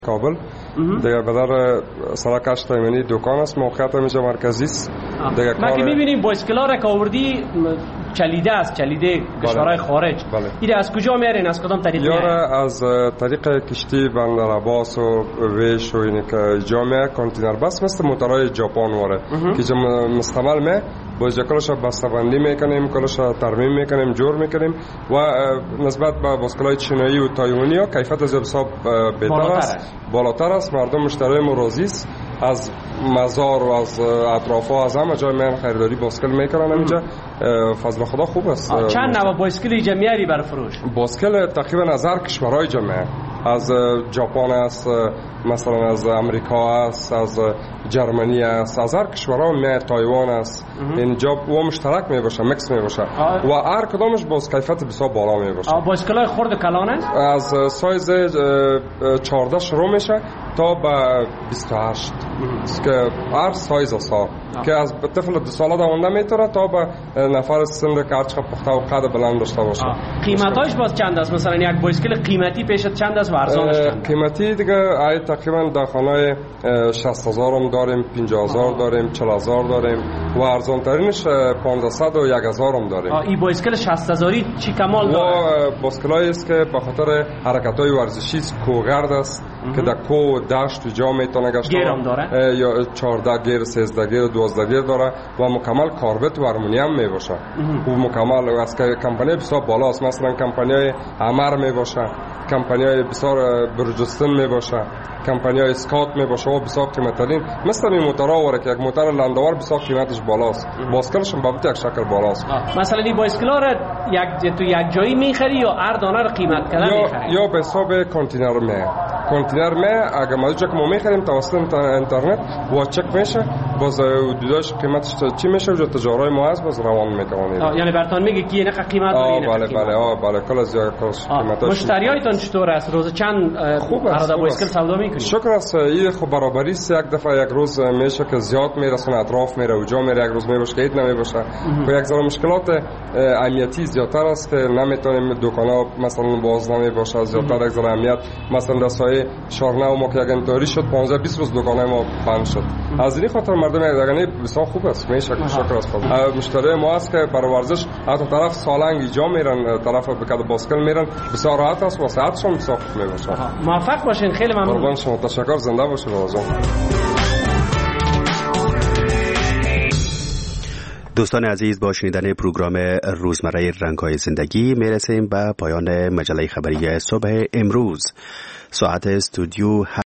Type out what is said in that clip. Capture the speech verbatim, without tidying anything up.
کابل دیگه بدر سرک هشت ایمنی دکان است، موقعیت اینجا مرکزی است. دیگه ما که می‌بینیم بایسکل‌ها را که آوردی چلیده است، چلیده کشورهای خارج. بله. این از کجا میارین؟ از کدام طریق میارین؟ از طریق کشتی بندر عباس و ویش و اینی که جامعه کانتینر بس مثل موتورهای ژاپن واره که جا مستعمل می باز کلش بسته‌بندی میکنیم، کلش ترمیم میکنیم، جور میکنیم و نسبت به بایسکل‌های چینایی و تایوانی ها کیفیت از حساب بهتر است، بالاتر است. مردم مشتری ما راضی است. از مزار و از اطرافا از همه جای من خریداری بایسکل میکنن اینجا. فضل خدا خوب است. چند نوع بایسکل اینجا میاری برای فروش؟ بایسکل تقریبا از هر کشورهای جامعه، از ژاپن است، مثلا از امریکا است، از جرمنی است، از هر کشورها می تایوان است. اینجا و مشترک می باشه، میکس می باشه و هر کدامش باز کیفیت بسیار بالا می باشه. بایسکل‌های خرد و کلان است؟ از سایز چهارده شروع میشه تا به بیست و هشت که هر سایز است که از طفل دو ساله دوانده میتونه تا به نفر سن که هرچقدر پخته و قد بلند داشته باشه. قیمتاش باز چند است؟ مثلا یک بایسکل قیمتی پیشت چند است و ارزانش چند؟ قیمتی دیگه ای تقریبا در خانه شصت هزار هم داریم، پنجاه هزار داریم، چهل هزار داریم و ارزان ترینش پانصد و یک هزار هم داریم. این بایسکل شصت هزاری چی کمال داره؟ و بایسکلایی است که به خاطر حرکت‌های ورزشی کوگرد است که در کو دشت و جا میتونه گشت. گیرم داره؟ یا چهارده گیر، سیزده گیر، دوازده گیر داره و مکمل کاربت و هارمونیوم می باشه. و مکمل از که کمپانی بسیار بالا است، مثلا کمپانی امر می باشه، کمپانی بسیار برجستن می باشه، کمپانی اسکات می باشه و بسیار قیمت ترین مثل این موتورها وره که یک موتور لندوار بسیار قیمتش بالاست، بایسکلش هم بابت یک شکل بالاست. مثلا این بایسکل‌ها را یک تو یک جایی میخری یا هر دانه رو قیمت کردن میخری؟ یا به حساب کانتینر می کانتینر می اگه ما که ما میخریم توسط اینترنت و چک میشه، باز حدودش قیمتش چی میشه و تجارای ما هست باز روان میکنه. یعنی براتون میگه که اینه قیمت داره اینه. بله بله آه بله کلا زیاد کلاش قیمتاش. مشتریایتون چطور است؟ روز چند خوب است بایسکل سودا میکنید؟ شکر است. این خب برابری است. یک دفعه یک روز میشه که زیاد میرسونه اطراف میره و جا میره، یک روز میباشه که اید نمیباشه و یک ذره مشکلات امنیتی زیادتر است که نمیتونیم دکانا مثلا باز نمیباشه، زیادتر یک ذره امنیت مثلا دستای شارنه ما که یک انتاری شد پانزده بیست روز دکانای ما بند شد. از این خاطر مردم یگانه بسیار خوب است. میشه شکر است. مشتری ما است که برای ورزش حتی طرف سالنگ اینجا میرن، طرف بکد بایسکل میرن، بسیار راحت است و ساعتشون بسیار خوب میباشه. موفق باشین. خیلی ممنون. قربان شما. تشکر. زنده باشید بازم. دوستان عزیز، با شنیدن پروگرام روزمره رنگ‌های زندگی میرسیم به پایان مجله خبری صبح امروز. ساعت استودیو